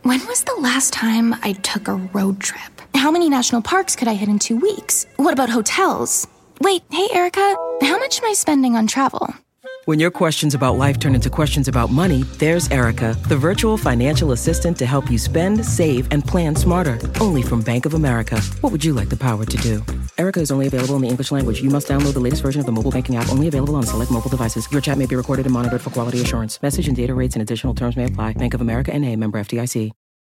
When was the last time I took a road trip? How many national parks could I hit in 2 weeks? What about hotels? Wait, hey, Erica, how much am I spending on travel? When your questions about life turn into questions about money, there's Erica, the virtual financial assistant to help you spend, save, and plan smarter. Only from Bank of America. What would you like the power to do? Erica is only available in the English language. You must download the latest version of the mobile banking app, only available on select mobile devices. Your chat may be recorded and monitored for quality assurance. Message and data rates and additional terms may apply. Bank of America N.A., member FDIC.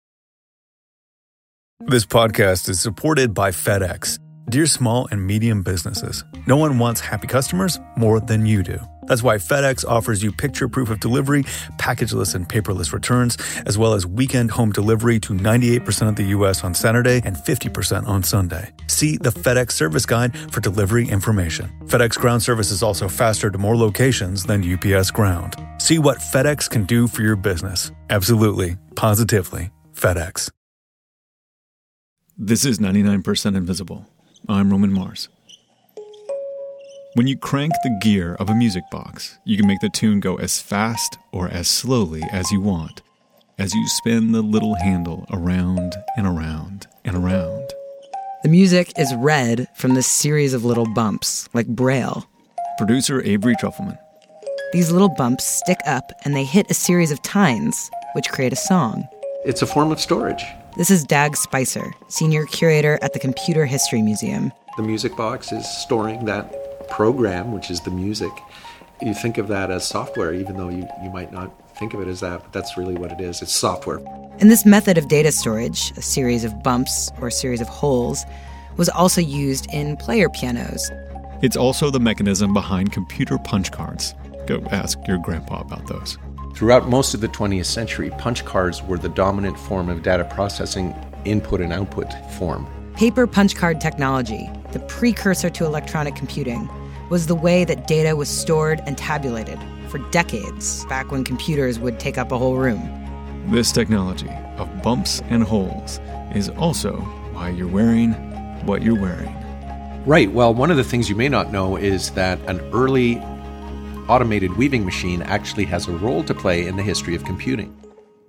This podcast is supported by FedEx. Dear small and medium businesses, no one wants happy customers more than you do. That's why FedEx offers you picture proof of delivery, packageless and paperless returns, as well as weekend home delivery to 98% of the U.S. on Saturday and 50% on Sunday. See the FedEx service guide for delivery information. FedEx Ground service is also faster to more locations than UPS Ground. See what FedEx can do for your business. Absolutely, positively, FedEx. This is 99% Invisible. I'm Roman Mars. When you crank the gear of a music box, you can make the tune go as fast or as slowly as you want, as you spin the little handle around and around and around. The music is read from this series of little bumps, like Braille. Producer Avery Trufelman. These little bumps stick up and they hit a series of tines, which create a song. It's a form of storage. This is Dag Spicer, senior curator at the Computer History Museum. The music box is storing that program, which is the music. You think of that as software, even though you might not think of it as that, but that's really what it is. It's software. And this method of data storage, a series of bumps or a series of holes, was also used in player pianos. It's also the mechanism behind computer punch cards. Go ask your grandpa about those. Throughout most of the 20th century, punch cards were the dominant form of data processing input and output form. Paper punch card technology, the precursor to electronic computing, was the way that data was stored and tabulated for decades, back when computers would take up a whole room. This technology of bumps and holes is also why you're wearing what you're wearing. Right. Well, one of the things you may not know is that an early automated weaving machine actually has a role to play in the history of computing.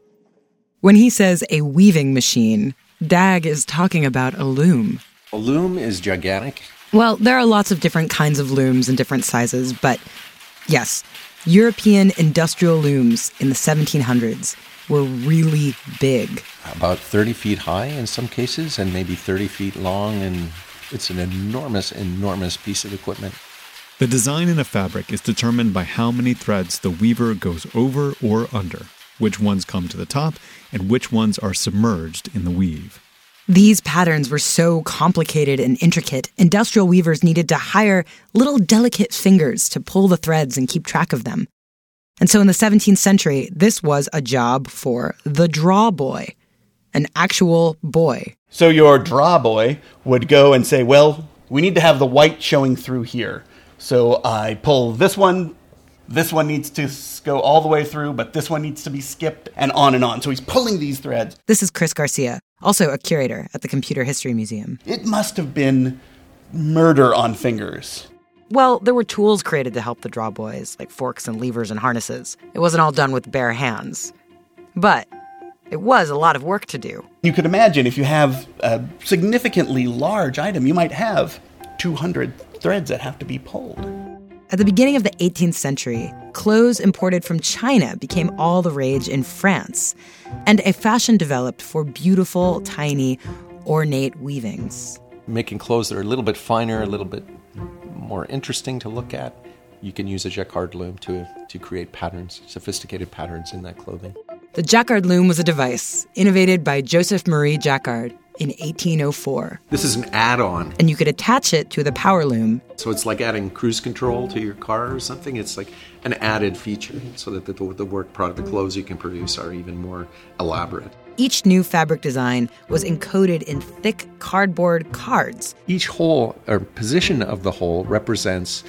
When he says a weaving machine, Dag is talking about a loom. A loom is gigantic. Well, there are lots of different kinds of looms and different sizes, but yes, European industrial looms in the 1700s were really big. About 30 feet high in some cases, and maybe 30 feet long, and it's an enormous, enormous piece of equipment. The design in a fabric is determined by how many threads the weaver goes over or under, which ones come to the top, and which ones are submerged in the weave. These patterns were so complicated and intricate, industrial weavers needed to hire little delicate fingers to pull the threads and keep track of them. And so in the 17th century, this was a job for the draw boy, an actual boy. So your draw boy would go and say, well, we need to have the white showing through here. So I pull this one needs to go all the way through, but this one needs to be skipped, and on and on. So he's pulling these threads. This is Chris Garcia, also a curator at the Computer History Museum. It must have been murder on fingers. Well, there were tools created to help the draw boys, like forks and levers and harnesses. It wasn't all done with bare hands. But it was a lot of work to do. You could imagine if you have a significantly large item, you might have 200 threads that have to be pulled. At the beginning of the 18th century, clothes imported from China became all the rage in France, and a fashion developed for beautiful, tiny, ornate weavings. Making clothes that are a little bit finer, a little bit more interesting to look at. You can use a jacquard loom to create patterns, sophisticated patterns in that clothing. The jacquard loom was a device innovated by Joseph Marie Jacquard in 1804. This is an add-on. And you could attach it to the power loom. So it's like adding cruise control to your car or something. It's like an added feature so that the work product, the clothes you can produce are even more elaborate. Each new fabric design was encoded in thick cardboard cards. Each hole or position of the hole represents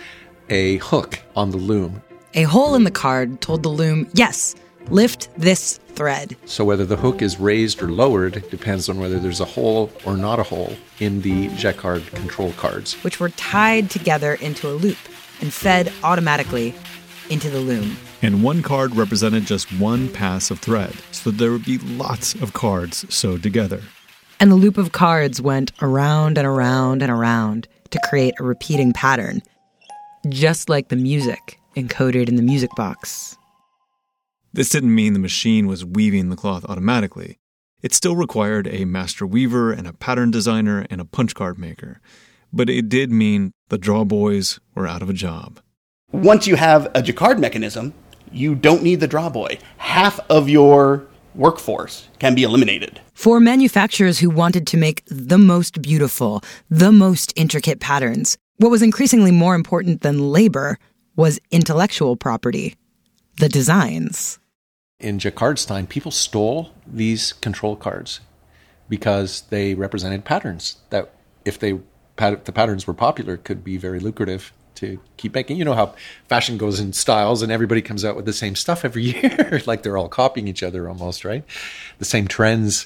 a hook on the loom. A hole in the card told the loom, yes, lift this thread. So whether the hook is raised or lowered depends on whether there's a hole or not a hole in the jacquard control cards, which were tied together into a loop and fed automatically into the loom. And one card represented just one pass of thread, so there would be lots of cards sewed together. And the loop of cards went around and around and around to create a repeating pattern, just like the music encoded in the music box. This didn't mean the machine was weaving the cloth automatically. It still required a master weaver and a pattern designer and a punch card maker. But it did mean the draw boys were out of a job. Once you have a jacquard mechanism, you don't need the draw boy. Half of your workforce can be eliminated. For manufacturers who wanted to make the most beautiful, the most intricate patterns, what was increasingly more important than labor was intellectual property, the designs. In jacquard's time, people stole these control cards because they represented patterns that, if the patterns were popular, could be very lucrative to keep making. You know how fashion goes in styles and everybody comes out with the same stuff every year, like they're all copying each other almost, right? The same trends.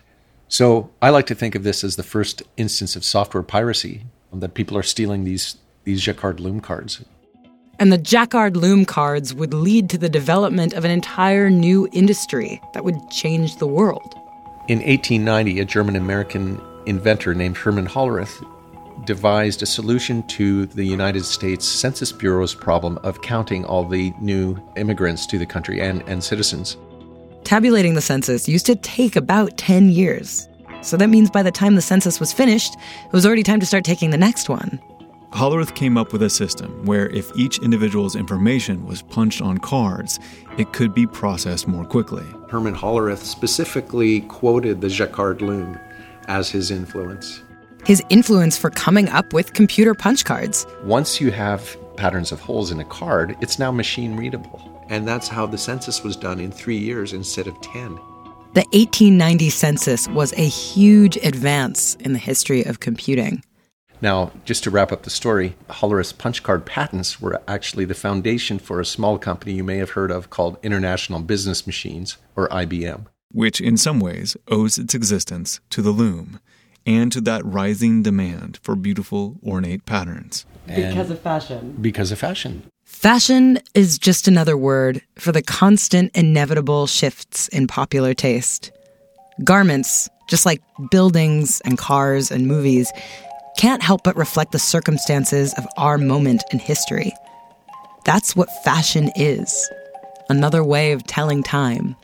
So I like to think of this as the first instance of software piracy, that people are stealing these jacquard loom cards. And the jacquard loom cards would lead to the development of an entire new industry that would change the world. In 1890, a German-American inventor named Hermann Hollerith devised a solution to the United States Census Bureau's problem of counting all the new immigrants to the country and citizens. Tabulating the census used to take about 10 years. So that means by the time the census was finished, it was already time to start taking the next one. Hollerith came up with a system where if each individual's information was punched on cards, it could be processed more quickly. Hermann Hollerith specifically quoted the jacquard loom as his influence. His influence for coming up with computer punch cards. Once you have patterns of holes in a card, it's now machine readable. And that's how the census was done in 3 years instead of 10. The 1890 census was a huge advance in the history of computing. Now, just to wrap up the story, Hollerith's punch card patents were actually the foundation for a small company you may have heard of called International Business Machines, or IBM. Which in some ways owes its existence to the loom and to that rising demand for beautiful, ornate patterns. Because of fashion. Because of fashion. Fashion is just another word for the constant, inevitable shifts in popular taste. Garments, just like buildings and cars and movies, can't help but reflect the circumstances of our moment in history. That's what fashion is. Another way of telling time.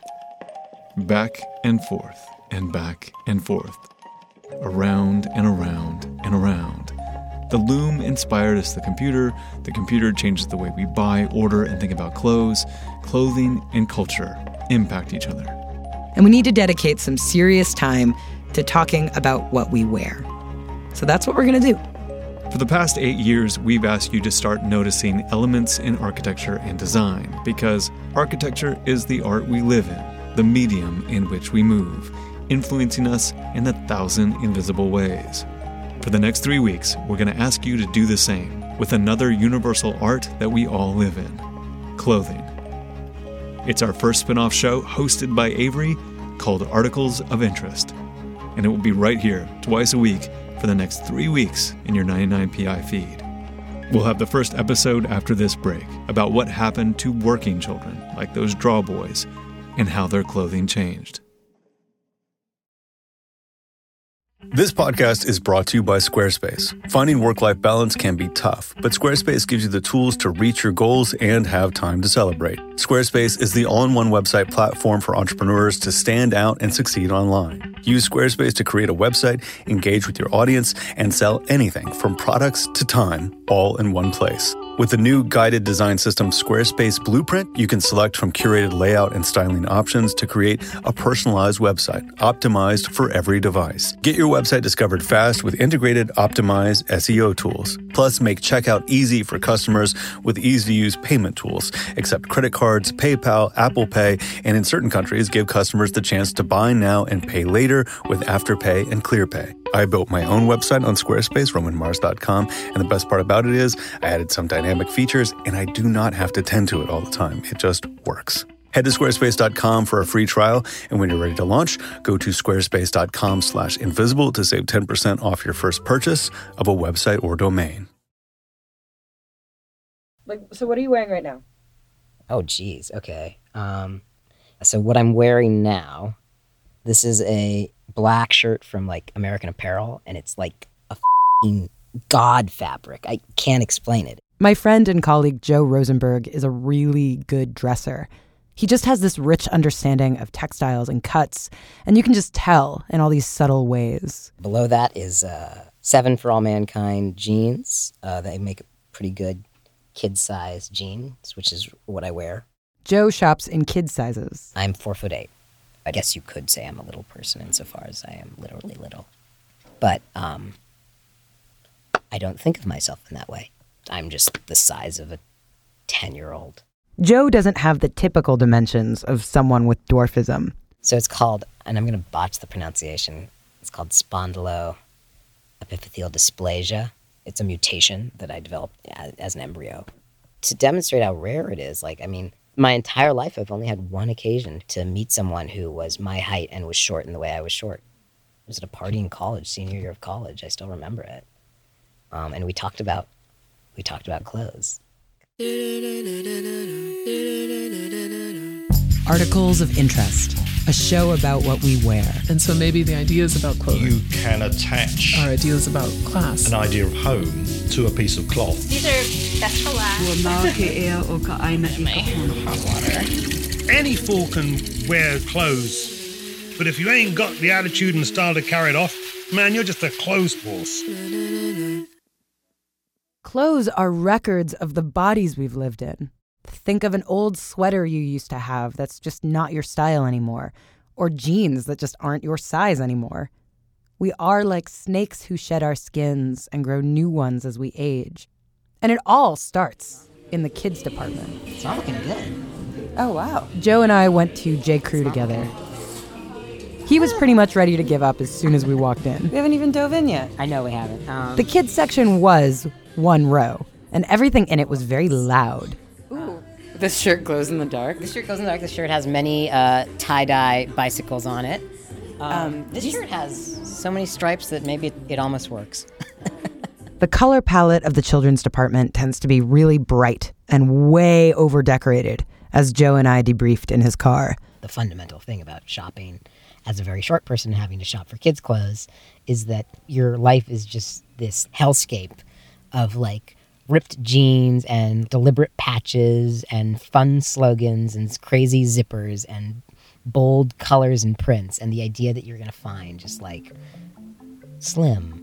Back and forth, and back and forth. Around and around and around. The loom inspired us the computer changes the way we buy, order, and think about clothes. Clothing and culture impact each other. And we need to dedicate some serious time to talking about what we wear. So that's what we're going to do. For the past 8 years, we've asked you to start noticing elements in architecture and design, because architecture is the art we live in, the medium in which we move, influencing us in 1,000 invisible ways. For the next 3 weeks, we're going to ask you to do the same with another universal art that we all live in, clothing. It's our first spin-off show hosted by Avery called Articles of Interest, and it will be right here twice a week for the next 3 weeks in your 99PI feed. We'll have the first episode after this break about what happened to working children like those draw boys and how their clothing changed. This podcast is brought to you by Squarespace. Finding work-life balance can be tough, but Squarespace gives you the tools to reach your goals and have time to celebrate. Squarespace is the all-in-one website platform for entrepreneurs to stand out and succeed online. Use Squarespace to create a website, engage with your audience, and sell anything from products to time, all in one place. With the new guided design system Squarespace Blueprint, you can select from curated layout and styling options to create a personalized website optimized for every device. Get your website discovered fast with integrated, optimized SEO tools. Plus, make checkout easy for customers with easy-to-use payment tools. Accept credit cards, PayPal, Apple Pay, and in certain countries, give customers the chance to buy now and pay later with Afterpay and ClearPay. I built my own website on Squarespace, RomanMars.com, and the best part about it is I added some dynamic features, and I do not have to tend to it all the time. It just works. Head to squarespace.com for a free trial, and when you're ready to launch, go to squarespace.com/invisible to save 10% off your first purchase of a website or domain. So what are you wearing right now? Oh, geez. Okay. So what I'm wearing now, this is a black shirt from like American Apparel, and it's like a f***ing god fabric. I can't explain it. My friend and colleague Joe Rosenberg is a really good dresser. He just has this rich understanding of textiles and cuts, and you can just tell in all these subtle ways. Below that is 7 For All Mankind jeans. They make pretty good kid-size jeans, which is what I wear. Joe shops in kid sizes. I'm 4'8". I guess you could say I'm a little person insofar as I am literally little. But I don't think of myself in that way. I'm just the size of a 10-year-old. Joe doesn't have the typical dimensions of someone with dwarfism. So it's called, and I'm going to botch the pronunciation, it's called spondyloepiphyseal dysplasia. It's a mutation that I developed as an embryo. To demonstrate how rare it is, my entire life I've only had one occasion to meet someone who was my height and was short in the way I was short. It was at a party in college, senior year of college. I still remember it. And we talked about clothes. Articles of Interest, a show about what we wear. And so maybe the ideas about clothing. You can attach our ideas about class. An idea of home to a piece of cloth. These are best for last. Any fool can wear clothes, but if you ain't got the attitude and style to carry it off, man, you're just a clothes horse. Clothes are records of the bodies we've lived in. Think of an old sweater you used to have that's just not your style anymore, or jeans that just aren't your size anymore. We are like snakes who shed our skins and grow new ones as we age. And it all starts in the kids department. It's not looking good. Oh, wow. Joe and I went to J. Crew together. He was pretty much ready to give up as soon as we walked in. We haven't even dove in yet. I know we haven't. The kids section was one row, and everything in it was very loud. Ooh. This shirt glows in the dark. This shirt has many tie-dye bicycles on it. This shirt has so many stripes that maybe it almost works. The color palette of the children's department tends to be really bright and way over-decorated, as Joe and I debriefed in his car. The fundamental thing about shopping as a very short person having to shop for kids' clothes is that your life is just this hellscape of ripped jeans and deliberate patches and fun slogans and crazy zippers and bold colors and prints, and the idea that you're going to find just slim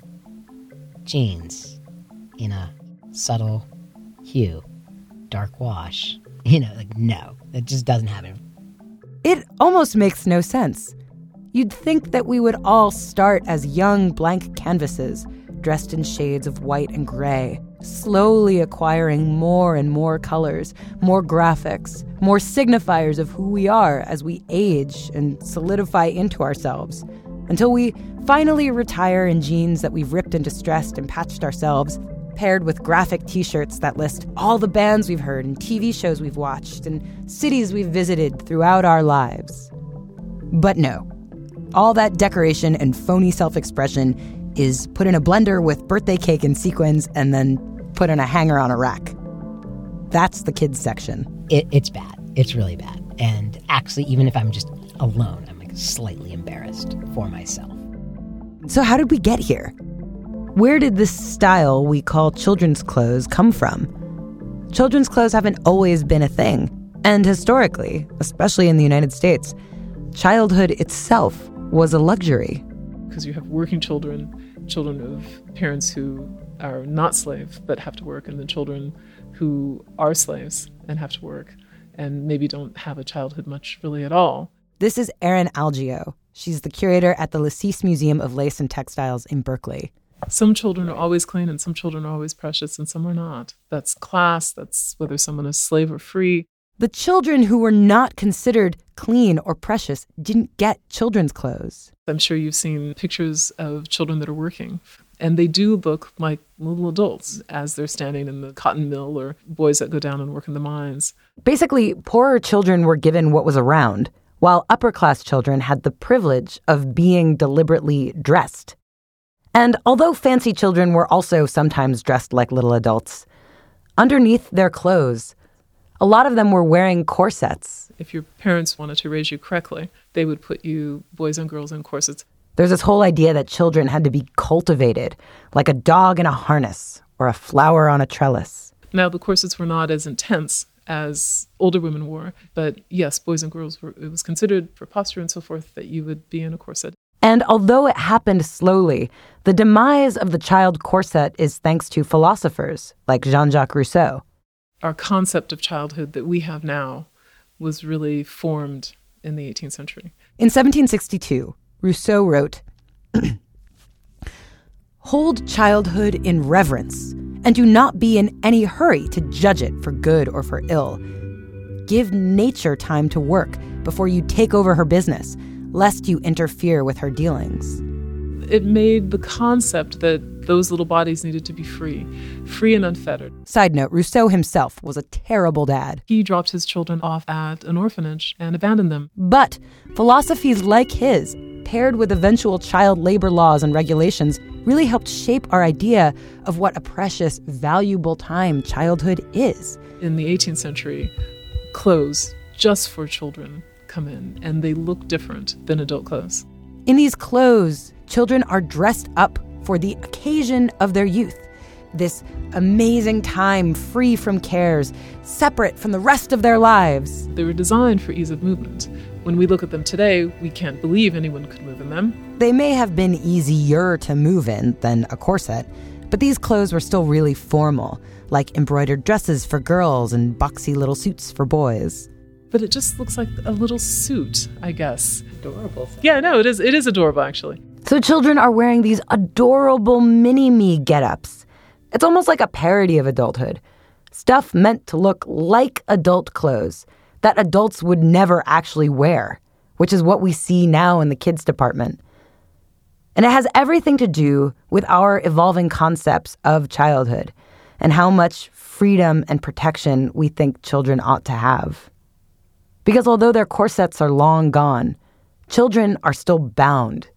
jeans in a subtle hue, dark wash. No, it just doesn't happen. It almost makes no sense. You'd think that we would all start as young blank canvases, dressed in shades of white and gray, slowly acquiring more and more colors, more graphics, more signifiers of who we are as we age and solidify into ourselves, until we finally retire in jeans that we've ripped and distressed and patched ourselves, paired with graphic t-shirts that list all the bands we've heard and TV shows we've watched and cities we've visited throughout our lives. But no, all that decoration and phony self-expression is put in a blender with birthday cake and sequins and then put in a hanger on a rack. That's the kids section. It's bad. It's really bad. And actually, even if I'm just alone, I'm slightly embarrassed for myself. So how did we get here? Where did this style we call children's clothes come from? Children's clothes haven't always been a thing. And historically, especially in the United States, childhood itself was a luxury. Because you have working children of parents who are not slaves but have to work, and then children who are slaves and have to work and maybe don't have a childhood much really at all. This is Erin Algeo. She's the curator at the Lacis Museum of Lace and Textiles in Berkeley. Some children are always clean and some children are always precious and some are not. That's class. That's whether someone is slave or free. The children who were not considered clean or precious didn't get children's clothes. I'm sure you've seen pictures of children that are working, and they do look like little adults as they're standing in the cotton mill, or boys that go down and work in the mines. Basically, poorer children were given what was around, while upper-class children had the privilege of being deliberately dressed. And although fancy children were also sometimes dressed like little adults, underneath their clothes, A lot of them were wearing corsets. If your parents wanted to raise you correctly, they would put you, boys and girls, in corsets. There's this whole idea that children had to be cultivated, like a dog in a harness or a flower on a trellis. Now, the corsets were not as intense as older women wore, but yes, boys and girls it was considered for posture and so forth that you would be in a corset. And although it happened slowly, the demise of the child corset is thanks to philosophers like Jean-Jacques Rousseau. Our concept of childhood that we have now was really formed in the 18th century. In 1762, Rousseau wrote, "Hold childhood in reverence, and do not be in any hurry to judge it for good or for ill. Give nature time to work before you take over her business, lest you interfere with her dealings." It made the concept that those little bodies needed to be free and unfettered. Side note, Rousseau himself was a terrible dad. He dropped his children off at an orphanage and abandoned them. But philosophies like his, paired with eventual child labor laws and regulations, really helped shape our idea of what a precious, valuable time childhood is. In the 18th century, clothes just for children come in, and they look different than adult clothes. In these clothes, children are dressed up for the occasion of their youth. This amazing time free from cares, separate from the rest of their lives. They were designed for ease of movement. When we look at them today, we can't believe anyone could move in them. They may have been easier to move in than a corset, but these clothes were still really formal, like embroidered dresses for girls and boxy little suits for boys. But it just looks like a little suit, I guess. Adorable. Yeah, no, it is adorable, actually. So children are wearing these adorable mini-me get-ups. It's almost like a parody of adulthood. Stuff meant to look like adult clothes that adults would never actually wear, which is what we see now in the kids department. And it has everything to do with our evolving concepts of childhood and how much freedom and protection we think children ought to have. Because although their corsets are long gone, children are still bound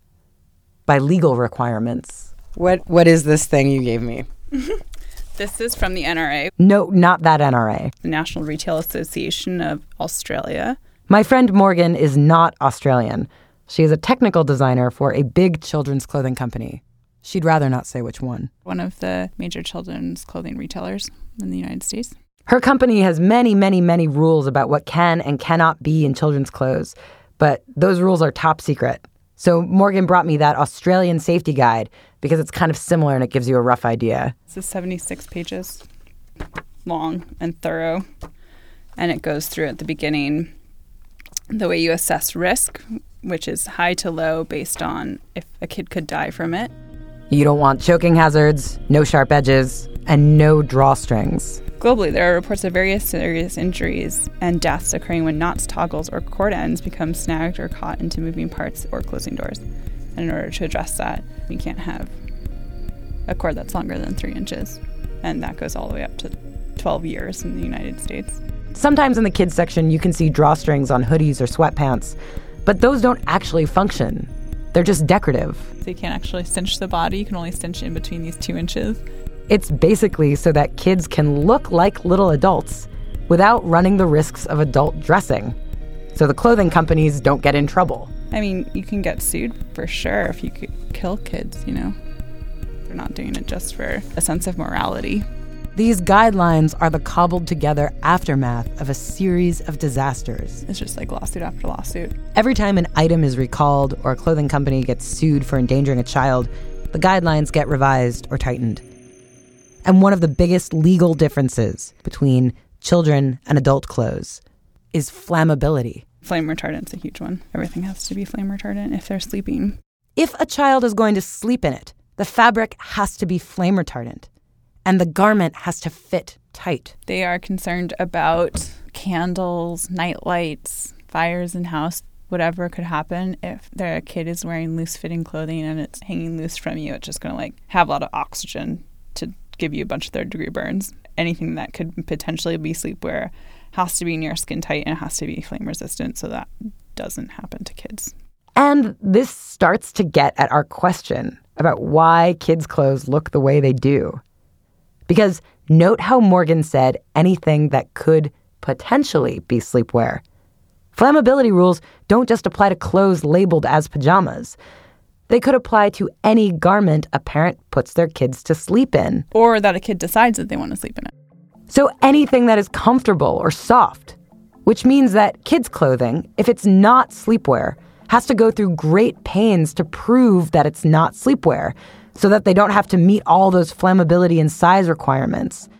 by legal requirements. What is this thing you gave me? This is from the NRA. No, not that NRA. The National Retail Association of Australia. My friend Morgan is not Australian. She is a technical designer for a big children's clothing company. She'd rather not say which one. One of the major children's clothing retailers in the United States. Her company has many, many, many rules about what can and cannot be in children's clothes, but those rules are top secret. So Morgan brought me that Australian safety guide because it's kind of similar and it gives you a rough idea. This is 76 pages long and thorough, and it goes through at the beginning the way you assess risk, which is high to low based on if a kid could die from it. You don't want choking hazards, no sharp edges, and no drawstrings. Globally, there are reports of various serious injuries and deaths occurring when knots, toggles, or cord ends become snagged or caught into moving parts or closing doors. And in order to address that, you can't have a cord that's longer than 3 inches. And that goes all the way up to 12 years in the United States. Sometimes in the kids section, you can see drawstrings on hoodies or sweatpants, but those don't actually function. They're just decorative. So you can't actually cinch the body. You can only cinch in between these 2 inches. It's basically so that kids can look like little adults without running the risks of adult dressing, so the clothing companies don't get in trouble. I mean, you can get sued for sure if you could kill kids, you know. They're not doing it just for a sense of morality. These guidelines are the cobbled together aftermath of a series of disasters. It's just like lawsuit after lawsuit. Every time an item is recalled or a clothing company gets sued for endangering a child, the guidelines get revised or tightened. And one of the biggest legal differences between children and adult clothes is flammability. Flame retardant's a huge one. Everything has to be flame retardant if they're sleeping. If a child is going to sleep in it, the fabric has to be flame retardant, and the garment has to fit tight. They are concerned about candles, night lights, fires in house, whatever could happen. If their kid is wearing loose-fitting clothing and it's hanging loose from you, it's just going to have a lot of oxygen to give you a bunch of third-degree burns. Anything that could potentially be sleepwear has to be near skin tight and it has to be flame resistant so that doesn't happen to kids. And this starts to get at our question about why kids' clothes look the way they do. Because note how Morgan said anything that could potentially be sleepwear. Flammability rules don't just apply to clothes labeled as pajamas. They could apply to any garment a parent puts their kids to sleep in. Or that a kid decides that they want to sleep in it. So anything that is comfortable or soft, which means that kids' clothing, if it's not sleepwear, has to go through great pains to prove that it's not sleepwear, so that they don't have to meet all those flammability and size requirements.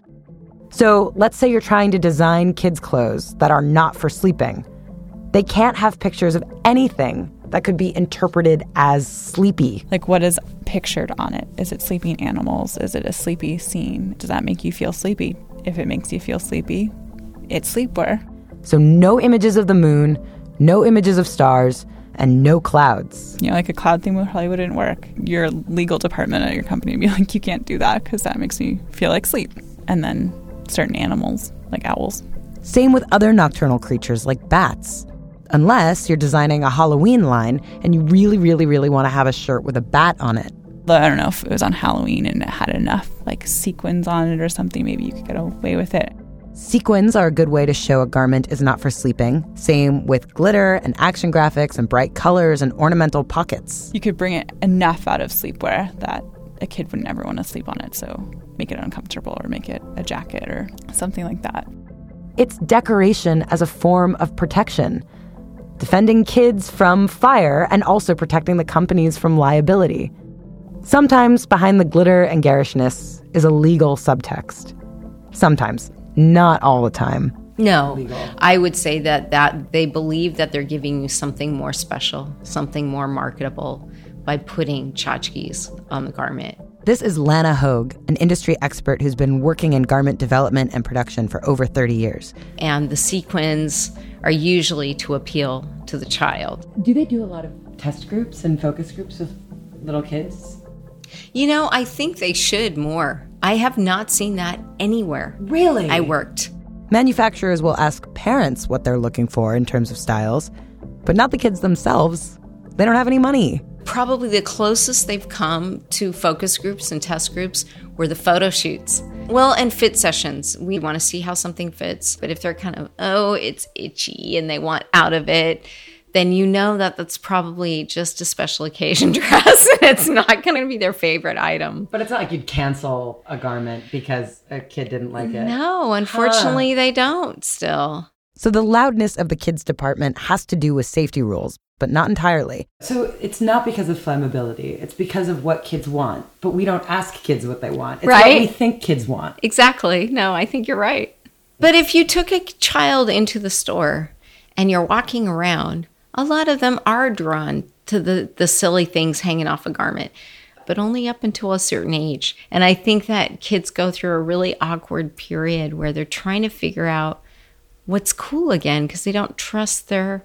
So let's say you're trying to design kids' clothes that are not for sleeping. They can't have pictures of anything that could be interpreted as sleepy. Like, what is pictured on it? Is it sleeping animals? Is it a sleepy scene? Does that make you feel sleepy? If it makes you feel sleepy, it's sleepwear. So no images of the moon, no images of stars, and no clouds. You know, like a cloud theme probably wouldn't work. Your legal department at your company would be like, you can't do that because that makes me feel like sleep. And then certain animals, like owls. Same with other nocturnal creatures like bats. Unless you're designing a Halloween line and you really, really, really want to have a shirt with a bat on it. I don't know if it was on Halloween and it had enough like sequins on it or something. Maybe you could get away with it. Sequins are a good way to show a garment is not for sleeping. Same with glitter and action graphics and bright colors and ornamental pockets. You could bring it enough out of sleepwear that a kid would never want to sleep on it. So make it uncomfortable or make it a jacket or something like that. It's decoration as a form of protection, defending kids from fire and also protecting the companies from liability. Sometimes behind the glitter and garishness is a legal subtext. Sometimes, not all the time. No, Legal. I would say that they believe that they're giving you something more special, something more marketable by putting tchotchkes on the garment. This is Lana Hogue, an industry expert who's been working in garment development and production for over 30 years. And the sequins are usually to appeal to the child. Do they do a lot of test groups and focus groups with little kids? You know, I think they should more. I have not seen that anywhere. Really? I worked. Manufacturers will ask parents what they're looking for in terms of styles, but not the kids themselves. They don't have any money. Probably the closest they've come to focus groups and test groups were the photo shoots. Well, and fit sessions. We want to see how something fits. But if they're kind of, oh, it's itchy and they want out of it, then you know that that's probably just a special occasion dress and it's not going to be their favorite item. But it's not like you'd cancel a garment because a kid didn't like it. No, unfortunately, they don't still. So the loudness of the kids department has to do with safety rules, but not entirely. So it's not because of flammability. It's because of what kids want. But we don't ask kids what they want. It's right? What we think kids want. Exactly. No, I think you're right. But if you took a child into the store and you're walking around, a lot of them are drawn to the silly things hanging off a garment, but only up until a certain age. And I think that kids go through a really awkward period where they're trying to figure out what's cool again because they don't trust their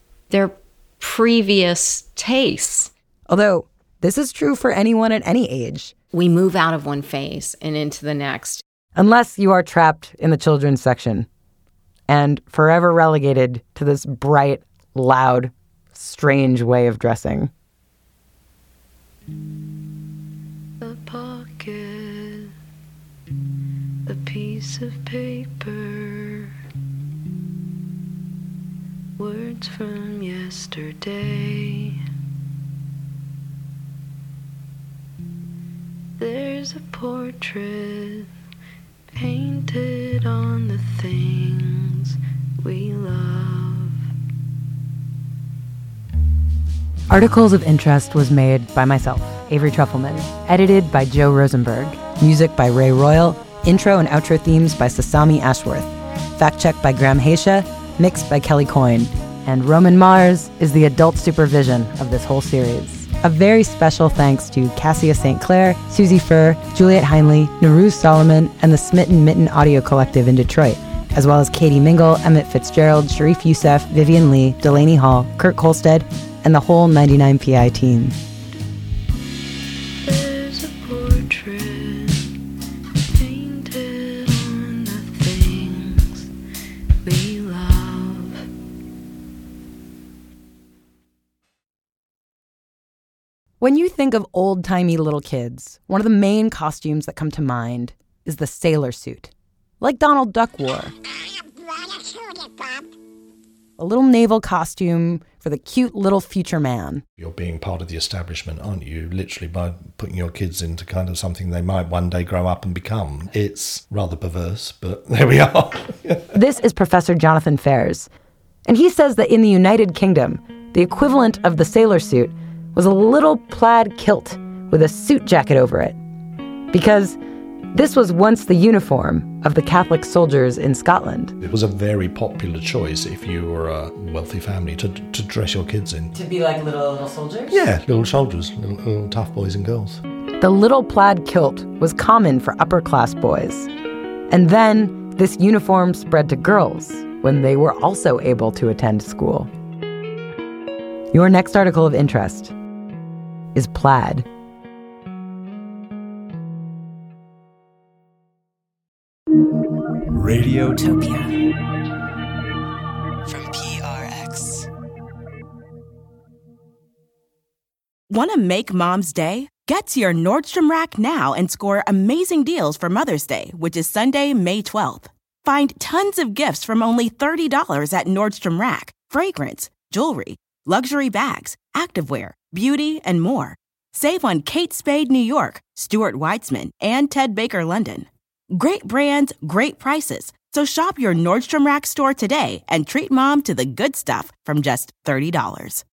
previous tastes. Although this is true for anyone at any age. We move out of one phase and into the next. Unless you are trapped in the children's section and forever relegated to this bright, loud, strange way of dressing. A pocket, a piece of paper, words from yesterday. There's a portrait painted on the things we love. Articles of Interest was made by myself, Avery Trufelman, edited by Joe Rosenberg, music by Ray Royal, intro and outro themes by Sasami Ashworth, fact-checked by Graham Haisha, mixed by Kelly Coyne, and Roman Mars is the adult supervision of this whole series. A very special thanks to Cassia St. Clair, Susie Furr, Juliet Heinley, Nuruz Solomon, and the Smitten Mitten Audio Collective in Detroit, as well as Katie Mingle, Emmett Fitzgerald, Sharif Youssef, Vivian Lee, Delaney Hall, Kurt Kolstad, and the whole 99PI team. There's a portrait painted on the things we love. When you think of old-timey little kids, one of the main costumes that come to mind is the sailor suit, like Donald Duck wore. A little naval costume for the cute little future man. You're being part of the establishment, aren't you? Literally by putting your kids into kind of something they might one day grow up and become. It's rather perverse, but there we are. This is Professor Jonathan Fares. And he says that in the United Kingdom, the equivalent of the sailor suit was a little plaid kilt with a suit jacket over it. Because this was once the uniform of the Catholic soldiers in Scotland. It was a very popular choice if you were a wealthy family to dress your kids in. To be like little soldiers? Yeah, little soldiers, little tough boys and girls. The little plaid kilt was common for upper-class boys. And then this uniform spread to girls when they were also able to attend school. Your next article of interest is plaid. Radiotopia from PRX. Want to make Mom's day? Get to your Nordstrom Rack now and score amazing deals for Mother's Day, which is Sunday, May 12th. Find tons of gifts from only $30 at Nordstrom Rack. Fragrance, jewelry, luxury bags, activewear, beauty, and more. Save on Kate Spade New York, Stuart Weitzman, and Ted Baker London. Great brands, great prices. So shop your Nordstrom Rack store today and treat Mom to the good stuff from just $30.